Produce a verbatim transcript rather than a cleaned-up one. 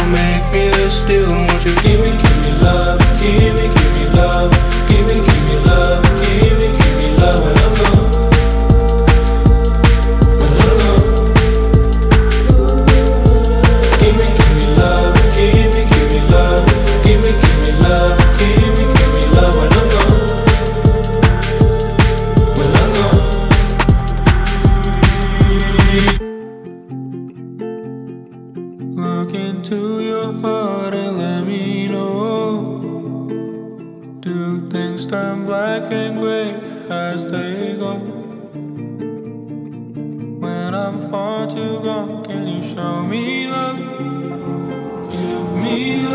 make me this still. Won't you give me, give me love, give me, give me love, give me, give me love, give me, give me love when I'm gone, when I'm gone. Give me, give me love, give me, give me love, give me, give me love, give me, give me love when I'm gone, when I'm gone. Look into your heart and let me know. Do things turn black and gray as they go? When I'm far too gone, can you show me love? Give me